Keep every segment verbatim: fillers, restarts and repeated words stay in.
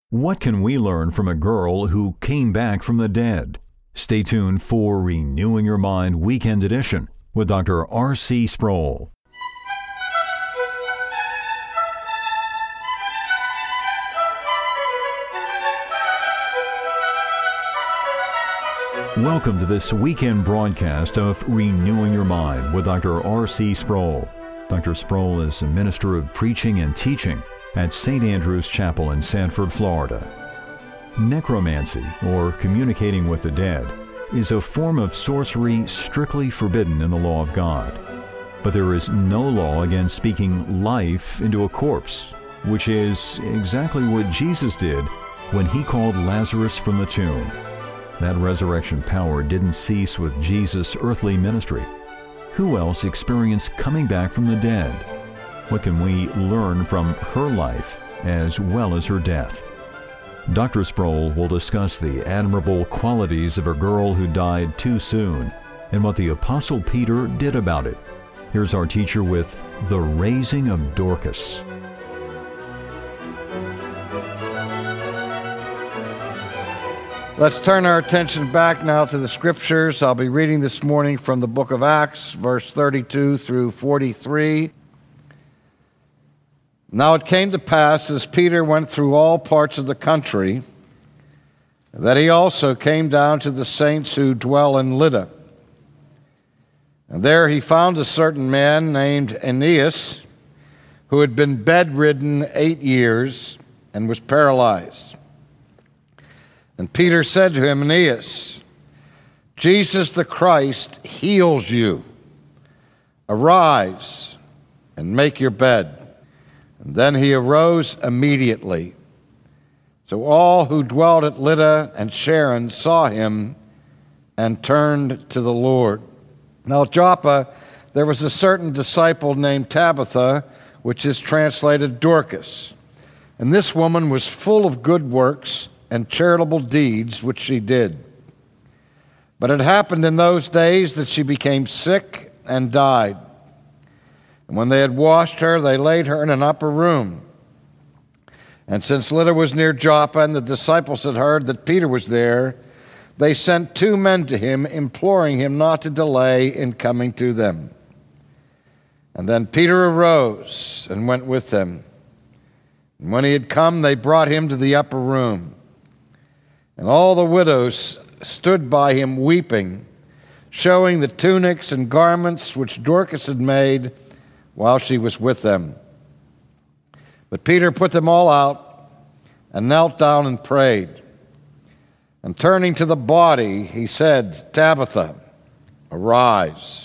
What can we learn from a girl who came back from the dead? Stay tuned for Renewing Your Mind Weekend Edition with Doctor R C Sproul. Welcome to this weekend broadcast of Renewing Your Mind with Doctor R C Sproul. Doctor Sproul is a minister of preaching and teaching at Saint Andrew's Chapel in Sanford, Florida. Necromancy, or communicating with the dead, is a form of sorcery strictly forbidden in the law of God. But there is no law against speaking life into a corpse, which is exactly what Jesus did when he called Lazarus from the tomb. That resurrection power didn't cease with Jesus' earthly ministry. Who else experienced coming back from the dead? What can we learn from her life as well as her death? Doctor Sproul will discuss the admirable qualities of a girl who died too soon and what the Apostle Peter did about it. Here's our teacher with The Raising of Dorcas. Let's turn our attention back now to the Scriptures. I'll be reading this morning from the book of Acts, verse thirty-two through forty-three. Now it came to pass, as Peter went through all parts of the country, that he also came down to the saints who dwell in Lydda. And there he found a certain man named Aeneas, who had been bedridden eight years and was paralyzed. And Peter said to him, Aeneas, Jesus the Christ heals you. Arise and make your bed. And then he arose immediately. So all who dwelt at Lydda and Sharon saw him and turned to the Lord. Now at Joppa there was a certain disciple named Tabitha, which is translated Dorcas. And this woman was full of good works and charitable deeds which she did. But it happened in those days that she became sick and died. And when they had washed her, they laid her in an upper room. And since Lydda was near Joppa, and the disciples had heard that Peter was there, they sent two men to him, imploring him not to delay in coming to them. And then Peter arose and went with them. And when he had come, they brought him to the upper room. And all the widows stood by him weeping, showing the tunics and garments which Dorcas had made while she was with them. But Peter put them all out and knelt down and prayed. And turning to the body, he said, Tabitha, arise.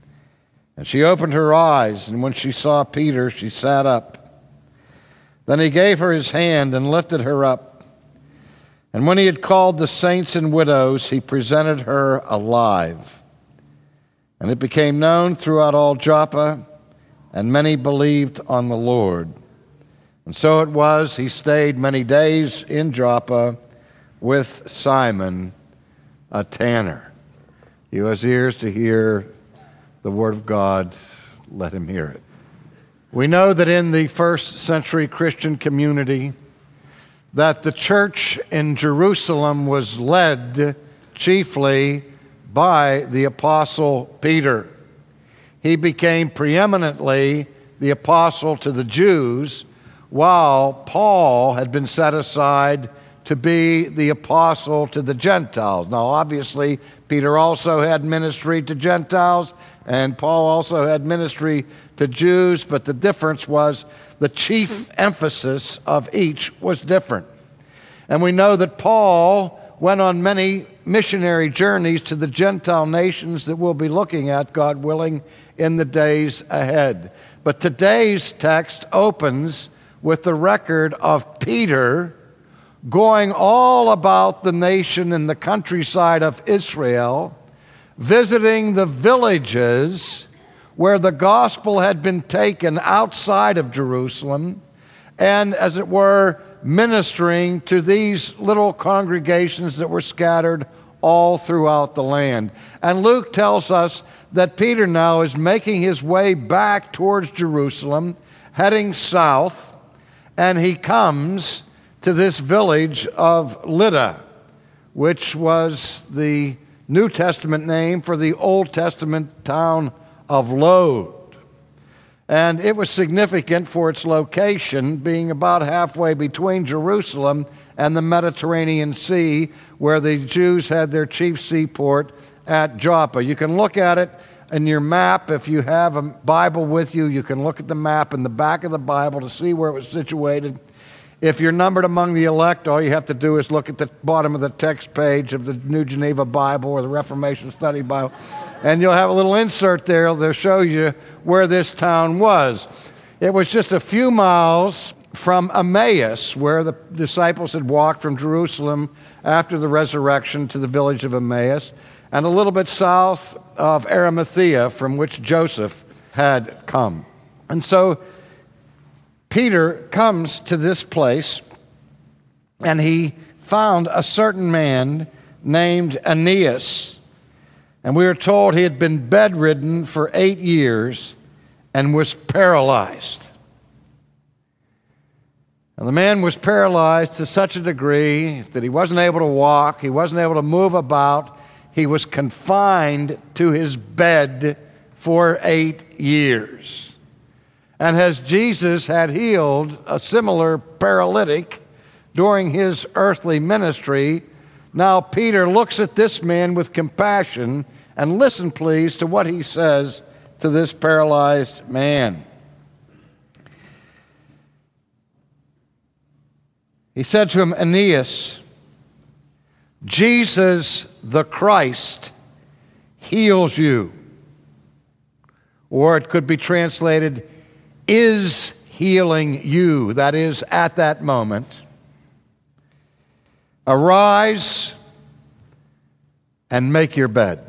And she opened her eyes, and when she saw Peter, she sat up. Then he gave her his hand and lifted her up. And when he had called the saints and widows, he presented her alive. And it became known throughout all Joppa, and many believed on the Lord. And so it was, he stayed many days in Joppa with Simon, a tanner. He who has ears to hear the word of God, let him hear it. We know that in the first century Christian community, that the church in Jerusalem was led chiefly by the Apostle Peter. He became preeminently the apostle to the Jews, while Paul had been set aside to be the apostle to the Gentiles. Now, obviously, Peter also had ministry to Gentiles, and Paul also had ministry to Jews, but the difference was the chief emphasis of each was different. And we know that Paul went on many missionary journeys to the Gentile nations that we'll be looking at, God willing, in the days ahead. But today's text opens with the record of Peter going all about the nation and the countryside of Israel, visiting the villages where the gospel had been taken outside of Jerusalem, and, as it were, ministering to these little congregations that were scattered all throughout the land. And Luke tells us that Peter now is making his way back towards Jerusalem, heading south, and he comes to this village of Lydda, which was the New Testament name for the Old Testament town of Lod. And it was significant for its location, being about halfway between Jerusalem and the Mediterranean Sea, where the Jews had their chief seaport at Joppa. You can look at it in your map. If you have a Bible with you, you can look at the map in the back of the Bible to see where it was situated. If you're numbered among the elect, all you have to do is look at the bottom of the text page of the New Geneva Bible or the Reformation Study Bible, and you'll have a little insert there that shows you where this town was. It was just a few miles from Emmaus, where the disciples had walked from Jerusalem after the resurrection to the village of Emmaus, and a little bit south of Arimathea, from which Joseph had come. And so Peter comes to this place, and he found a certain man named Aeneas. And we are told he had been bedridden for eight years and was paralyzed. And the man was paralyzed to such a degree that he wasn't able to walk, he wasn't able to move about. He was confined to his bed for eight years. And as Jesus had healed a similar paralytic during his earthly ministry, now Peter looks at this man with compassion, and listen please to what he says to this paralyzed man. He said to him, Aeneas, Jesus the Christ heals you. Or it could be translated, is healing you. That is, at that moment. Arise and make your bed.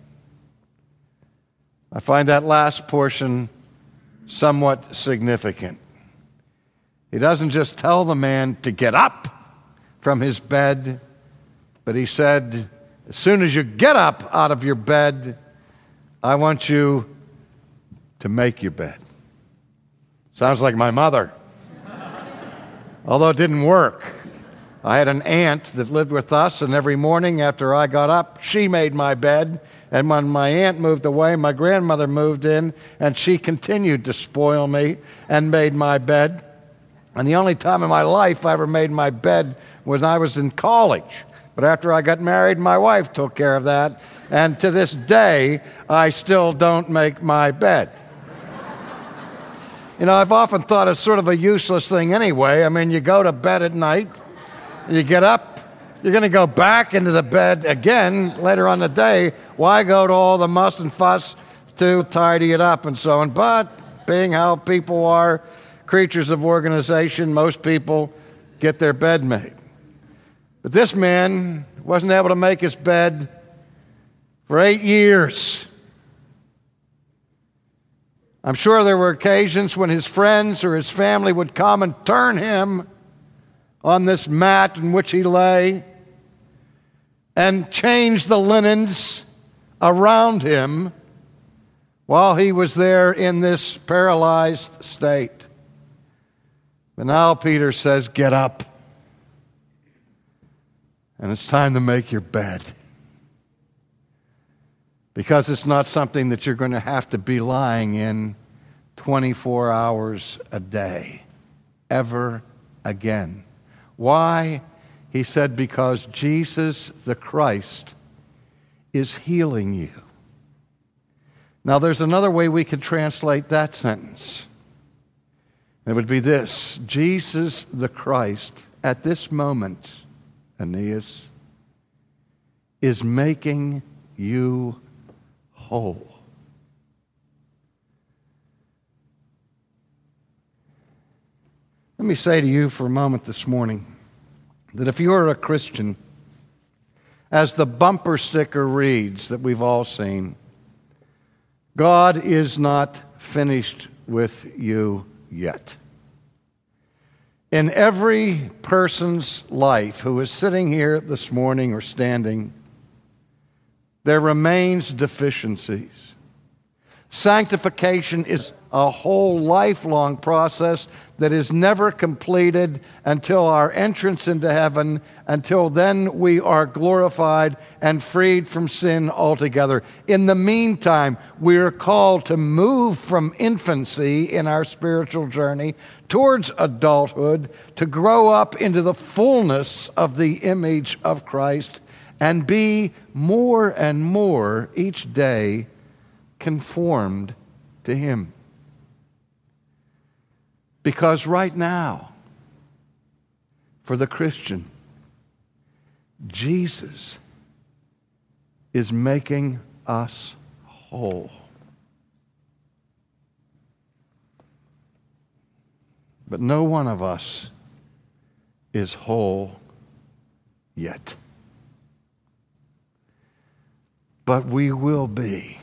I find that last portion somewhat significant. He doesn't just tell the man to get up from his bed, but he said, as soon as you get up out of your bed, I want you to make your bed. Sounds like my mother. Although it didn't work. I had an aunt that lived with us, and every morning after I got up, she made my bed. And when my aunt moved away, my grandmother moved in, and she continued to spoil me and made my bed. And the only time in my life I ever made my bed was when I was in college. But after I got married, my wife took care of that. And to this day, I still don't make my bed. You know, I've often thought it's sort of a useless thing anyway. I mean, you go to bed at night, you get up, you're going to go back into the bed again later on the day. Why go to all the muss and fuss to tidy it up and so on? But being how people are, creatures of organization, most people get their bed made. But this man wasn't able to make his bed for eight years. I'm sure there were occasions when his friends or his family would come and turn him on this mat in which he lay and change the linens around him while he was there in this paralyzed state. But now Peter says, get up. And it's time to make your bed. Because it's not something that you're going to have to be lying in twenty-four hours a day, ever again. Why? He said, because Jesus the Christ is healing you. Now, there's another way we could translate that sentence. It would be this: Jesus the Christ, at this moment, Aeneas, is making you whole. Let me say to you for a moment this morning that if you are a Christian, as the bumper sticker reads that we've all seen, God is not finished with you yet. In every person's life who is sitting here this morning or standing, there remains deficiencies. Sanctification is a whole lifelong process that is never completed until our entrance into heaven. Until then, we are glorified and freed from sin altogether. In the meantime, we are called to move from infancy in our spiritual journey towards adulthood, to grow up into the fullness of the image of Christ and be more and more each day conformed to Him. Because right now, for the Christian, Jesus is making us whole. But no one of us is whole yet. But we will be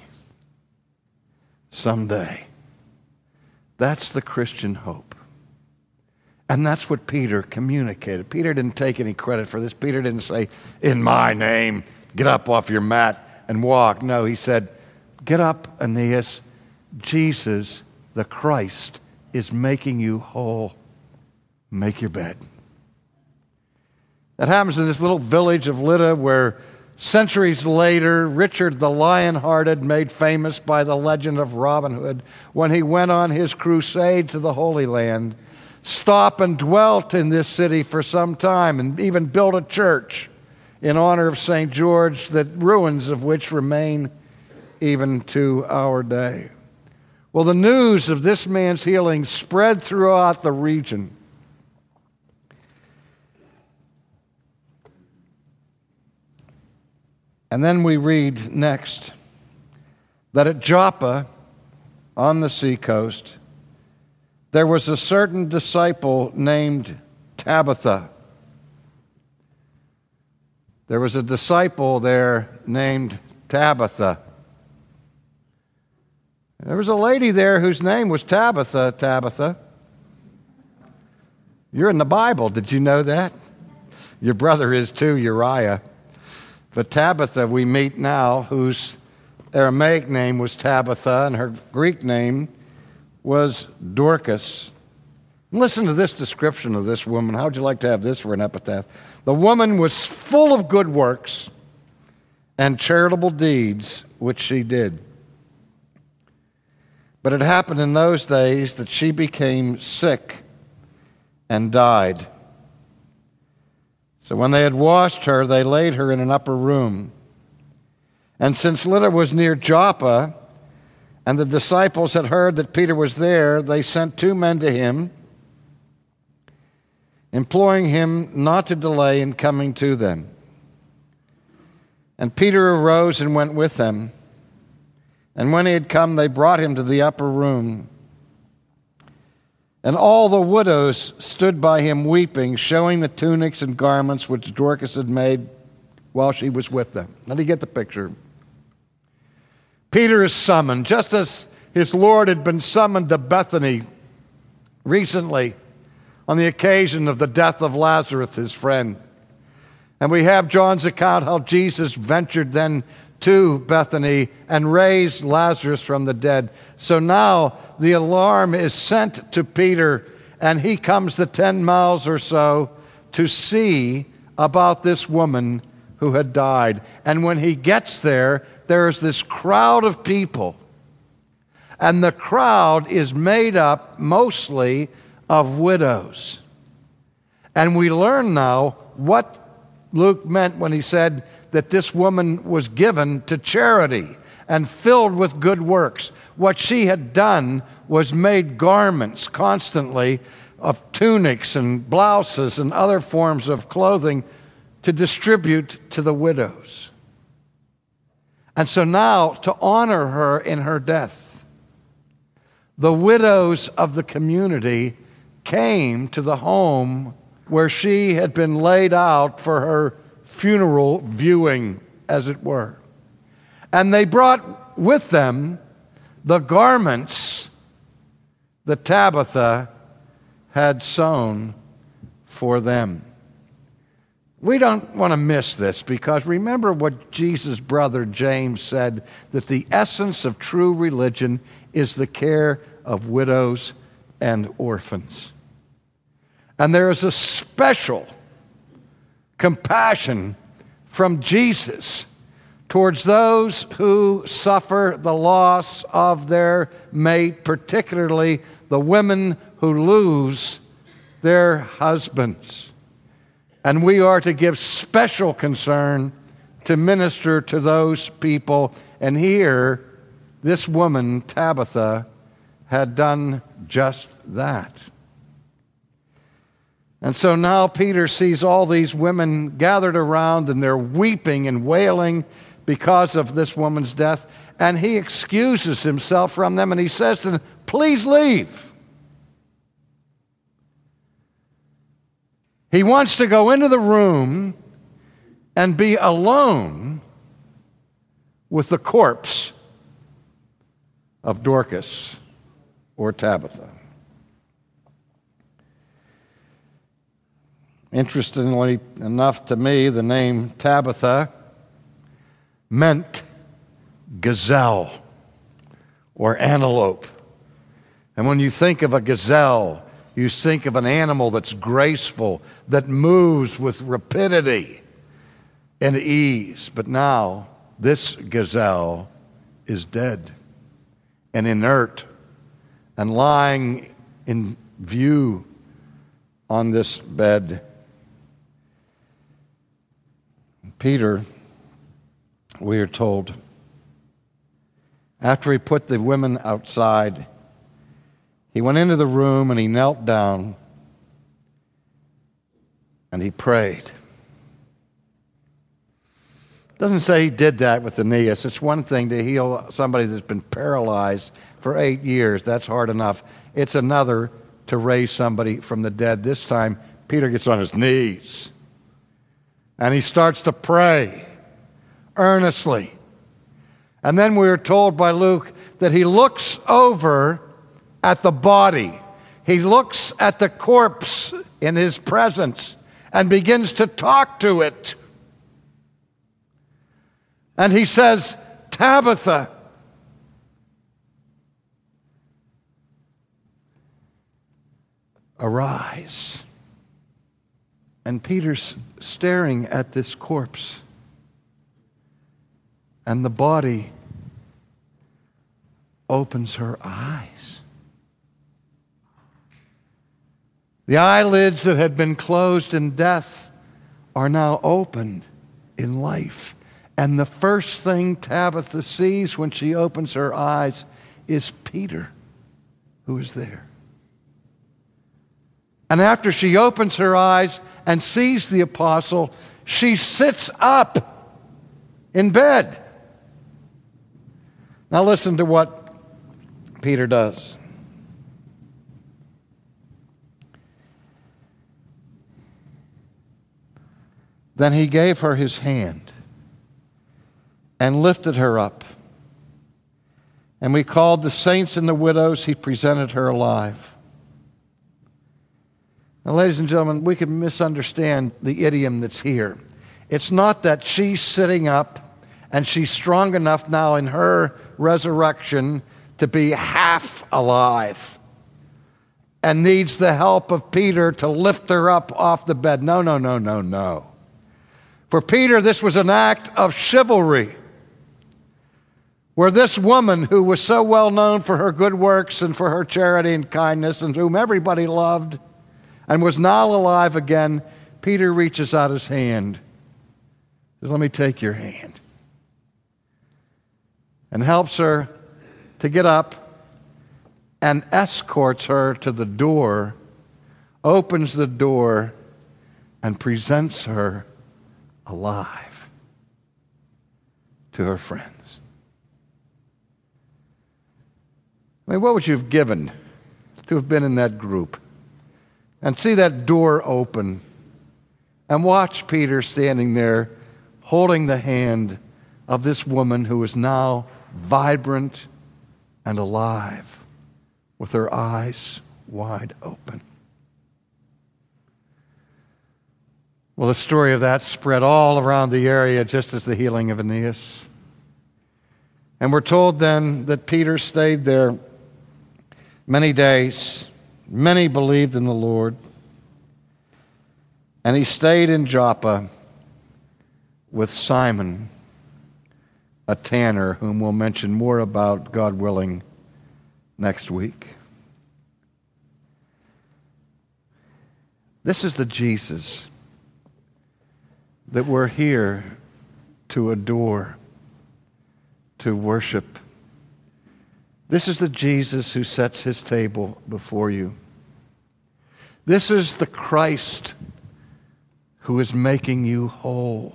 someday. That's the Christian hope. And that's what Peter communicated. Peter didn't take any credit for this. Peter didn't say, in my name, get up off your mat and walk. No, he said, get up, Aeneas. Jesus, the Christ, is making you whole. Make your bed. That happens in this little village of Lydda where centuries later, Richard the Lion-Hearted, made famous by the legend of Robin Hood, when he went on his crusade to the Holy Land, stopped and dwelt in this city for some time and even built a church in honor of Saint George, the ruins of which remain even to our day. Well, the news of this man's healing spread throughout the region. And then we read next that at Joppa, on the seacoast, there was a certain disciple named Tabitha. There was a disciple there named Tabitha. There was a lady there whose name was Tabitha, Tabitha. You're in the Bible. Did you know that? Your brother is too, Uriah. But Tabitha we meet now, whose Aramaic name was Tabitha, and her Greek name was Dorcas. Listen to this description of this woman. How would you like to have this for an epitaph? The woman was full of good works and charitable deeds, which she did. But it happened in those days that she became sick and died. So when they had washed her, they laid her in an upper room. And since Lydda was near Joppa, and the disciples had heard that Peter was there, they sent two men to him, imploring him not to delay in coming to them. And Peter arose and went with them. And when he had come, they brought him to the upper room. And all the widows stood by him weeping, showing the tunics and garments which Dorcas had made while she was with them. Now, do you get the picture? Peter is summoned, just as his Lord had been summoned to Bethany recently on the occasion of the death of Lazarus, his friend. And we have John's account how Jesus ventured then to Bethany and raised Lazarus from the dead. So now the alarm is sent to Peter, and he comes the ten miles or so to see about this woman who had died. And when he gets there, there is this crowd of people. And the crowd is made up mostly of widows. And we learn now what Luke meant when he said that this woman was given to charity and filled with good works. What she had done was made garments constantly of tunics and blouses and other forms of clothing to distribute to the widows. And so now, to honor her in her death, the widows of the community came to the home where she had been laid out for her funeral viewing, as it were. And they brought with them the garments that Tabitha had sewn for them. We don't want to miss this, because remember what Jesus' brother James said, that the essence of true religion is the care of widows and orphans. And there is a special compassion from Jesus towards those who suffer the loss of their mate, particularly the women who lose their husbands. And we are to give special concern to minister to those people. And here, this woman, Tabitha, had done just that. And so now Peter sees all these women gathered around, and they're weeping and wailing because of this woman's death. And he excuses himself from them, and he says to them, please leave. He wants to go into the room and be alone with the corpse of Dorcas or Tabitha. Interestingly enough to me, the name Tabitha meant gazelle or antelope. And when you think of a gazelle, you think of an animal that's graceful, that moves with rapidity and ease. But now, this gazelle is dead and inert and lying in view on this bed. Peter, we are told, after he put the women outside, he went into the room and he knelt down and he prayed. It doesn't say he did that with Aeneas. It's one thing to heal somebody that's been paralyzed for eight years. That's hard enough. It's another to raise somebody from the dead. This time, Peter gets on his knees and he starts to pray earnestly. And then we are told by Luke that he looks over at the body. He looks at the corpse in his presence and begins to talk to it. And he says, Tabitha, arise. And Peter's staring at this corpse, and the body opens her eyes. The eyelids that had been closed in death are now opened in life. And the first thing Tabitha sees when she opens her eyes is Peter, who is there. And after she opens her eyes and sees the apostle, she sits up in bed. Now listen to what Peter does. Then he gave her his hand and lifted her up. And we called the saints and the widows. He presented her alive. Now, ladies and gentlemen, we can misunderstand the idiom that's here. It's not that she's sitting up and she's strong enough now in her resurrection to be half alive and needs the help of Peter to lift her up off the bed. No, no, no, no, no. For Peter, this was an act of chivalry, where this woman, who was so well known for her good works and for her charity and kindness, and whom everybody loved, and was now alive again, Peter reaches out his hand. Says, let me take your hand. And helps her to get up and escorts her to the door, opens the door, and presents her alive to her friends. I mean, what would you have given to have been in that group and see that door open and watch Peter standing there holding the hand of this woman who is now vibrant and alive with her eyes wide open? Well, the story of that spread all around the area just as the healing of Aeneas. And we're told then that Peter stayed there many days. Many believed in the Lord. And he stayed in Joppa with Simon, a tanner, whom we'll mention more about, God willing, next week. This is the Jesus that we're here to adore, to worship. This is the Jesus who sets his table before you. This is the Christ who is making you whole.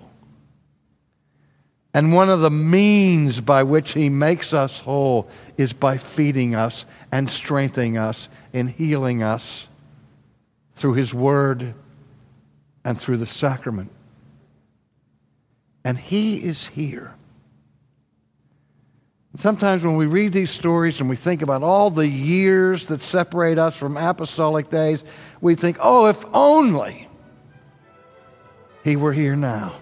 And one of the means by which he makes us whole is by feeding us and strengthening us and healing us through his word and through the sacrament. And he is here. And sometimes when we read these stories and we think about all the years that separate us from apostolic days, we think, oh, if only he were here now.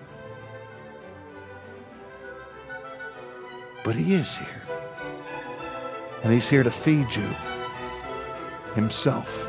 But he is here. And he's here to feed you himself.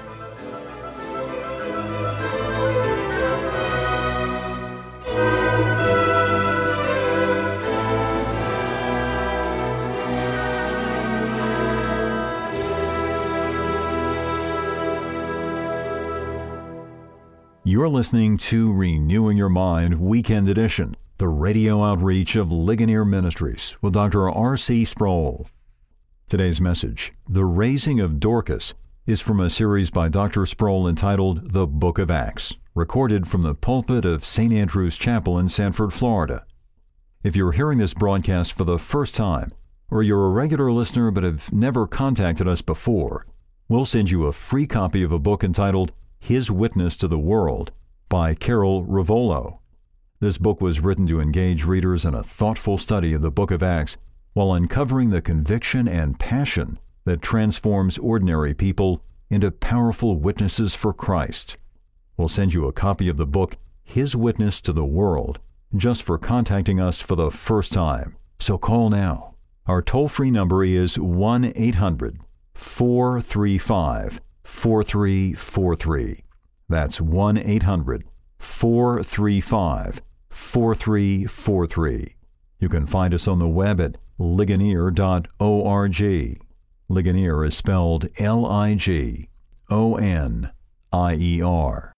You're listening to Renewing Your Mind Weekend Edition, the radio outreach of Ligonier Ministries with Doctor R C Sproul. Today's message, The Raising of Dorcas, is from a series by Doctor Sproul entitled The Book of Acts, recorded from the pulpit of Saint Andrew's Chapel in Sanford, Florida. If you're hearing this broadcast for the first time, or you're a regular listener but have never contacted us before, we'll send you a free copy of a book entitled His Witness to the World by Carol Rivolo. This book was written to engage readers in a thoughtful study of the Book of Acts while uncovering the conviction and passion that transforms ordinary people into powerful witnesses for Christ. We'll send you a copy of the book His Witness to the World just for contacting us for the first time. So call now. Our toll-free number is one eight hundred four three five four three four three. That's one eight hundred four three five four three four three. You can find us on the web at ligonier dot org. Ligonier is spelled L I G O N I E R.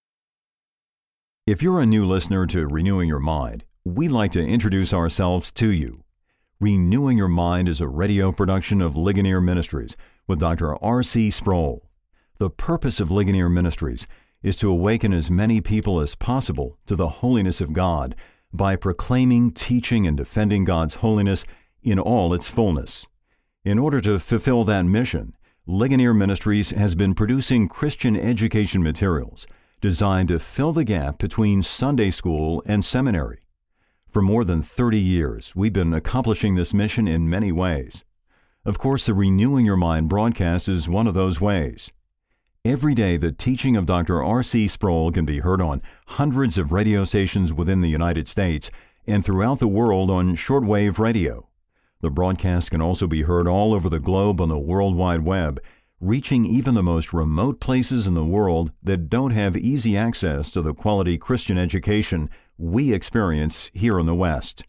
If you're a new listener to Renewing Your Mind, we'd like to introduce ourselves to you. Renewing Your Mind is a radio production of Ligonier Ministries with Doctor R C Sproul. The purpose of Ligonier Ministries is to awaken as many people as possible to the holiness of God by proclaiming, teaching, and defending God's holiness in all its fullness. In order to fulfill that mission, Ligonier Ministries has been producing Christian education materials designed to fill the gap between Sunday school and seminary. For more than thirty years, we've been accomplishing this mission in many ways. Of course, the Renewing Your Mind broadcast is one of those ways. Every day, the teaching of Doctor R C Sproul can be heard on hundreds of radio stations within the United States and throughout the world on shortwave radio. The broadcast can also be heard all over the globe on the World Wide Web, reaching even the most remote places in the world that don't have easy access to the quality Christian education we experience here in the West.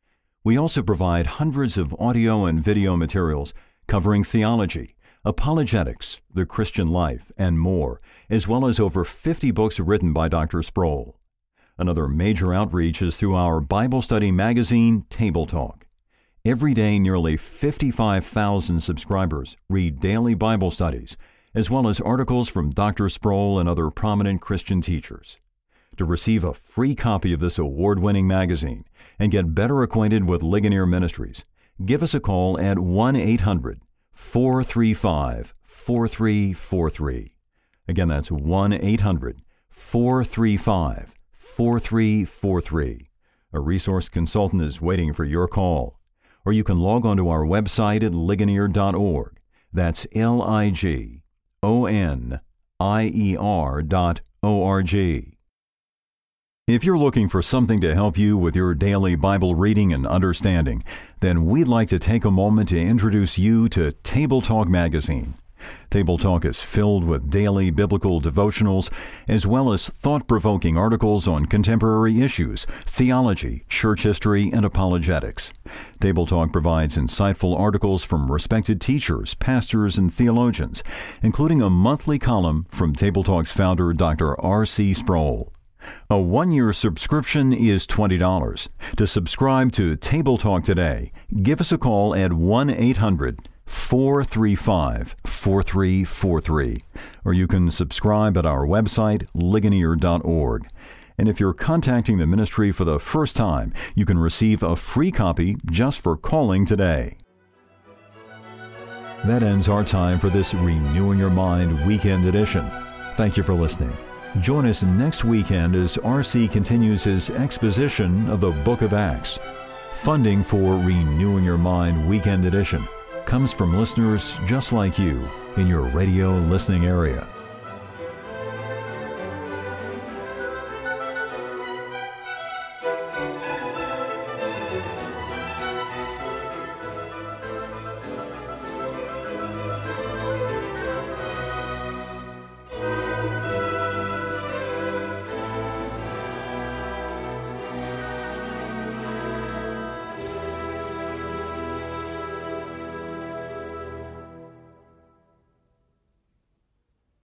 We also provide hundreds of audio and video materials covering theology, apologetics, the Christian life, and more, as well as over fifty books written by Doctor Sproul. Another major outreach is through our Bible study magazine, Table Talk. Every day, nearly fifty-five thousand subscribers read daily Bible studies, as well as articles from Doctor Sproul and other prominent Christian teachers. To receive a free copy of this award-winning magazine and get better acquainted with Ligonier Ministries, give us a call at one eight hundred four three five four three four three. Again, that's one eight hundred four three five four three four three. A resource consultant is waiting for your call. Or you can log on to our website at ligonier dot org. That's L I G O N I E R dot O R G. If you're looking for something to help you with your daily Bible reading and understanding, then we'd like to take a moment to introduce you to Table Talk Magazine. Table Talk is filled with daily biblical devotionals, as well as thought-provoking articles on contemporary issues, theology, church history, and apologetics. Table Talk provides insightful articles from respected teachers, pastors, and theologians, including a monthly column from Table Talk's founder, Doctor R C Sproul. A one-year subscription is twenty dollars. To subscribe to Table Talk today, give us a call at one eight hundred four three five four three four three, or you can subscribe at our website, ligonier dot org. And if you're contacting the ministry for the first time, you can receive a free copy just for calling today. That ends our time for this Renewing Your Mind Weekend Edition. Thank you for listening. Join us next weekend as R C continues his exposition of the Book of Acts. Funding for Renewing Your Mind Weekend Edition comes from listeners just like you in your radio listening area.